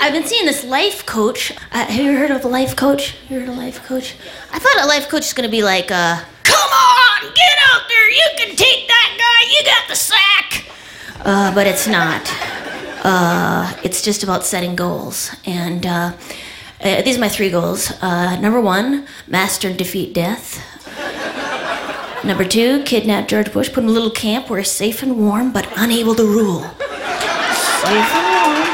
I've been seeing this life coach. Have you heard of a life coach? You heard of a life coach? I thought a life coach is going to be like, come on, get out there, you can take that guy, you got the sack. But it's not. It's just about setting goals. And these are my 3 goals. Number 1, master and defeat death. Number 2, kidnap George Bush, put him in a little camp where he's safe and warm, but unable to rule. Safe and warm.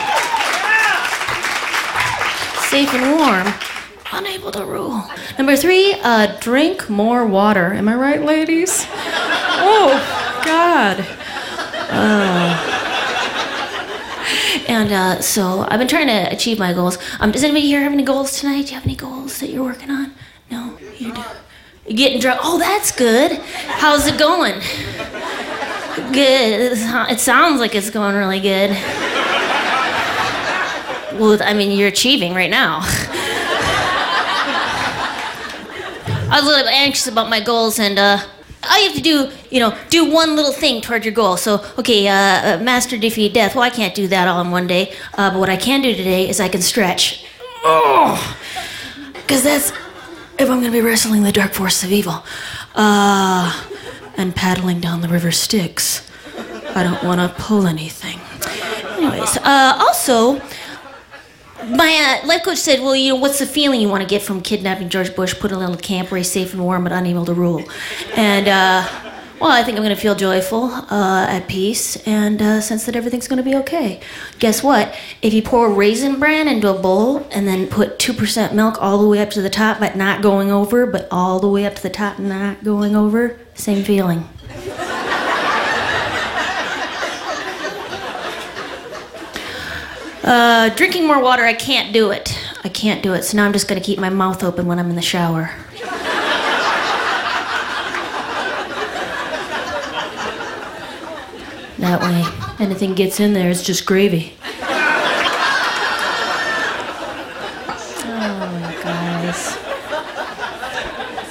Safe and warm, unable to rule. Number 3, drink more water. Am I right, ladies? Oh, God. And so I've been trying to achieve my goals. Does anybody here have any goals tonight? Do you have any goals that you're working on? No? You do? You're getting drunk? Oh, that's good. How's it going? Good. It sounds like it's going really good. Well, I mean, you're achieving right now. I was a little anxious about my goals, and all you have to do, do one little thing toward your goal. So, okay, master, defeat death. Well, I can't do that all in one day. But what I can do today is I can stretch. Oh! Because that's if I'm going to be wrestling the dark forces of evil. And paddling down the river Styx. I don't want to pull anything. Anyways, also, my life coach said, well, what's the feeling you want to get from kidnapping George Bush, put in a little camp where he's safe and warm but unable to rule? And, well, I think I'm going to feel joyful, at peace, and sense that everything's going to be okay. Guess what? If you pour Raisin Bran into a bowl and then put 2% milk all the way up to the top but not going over, but all the way up to the top and not going over, same feeling. Drinking more water, I can't do it. I can't do it, so now I'm just going to keep my mouth open when I'm in the shower. That way, anything gets in there, it's just gravy. Oh, guys.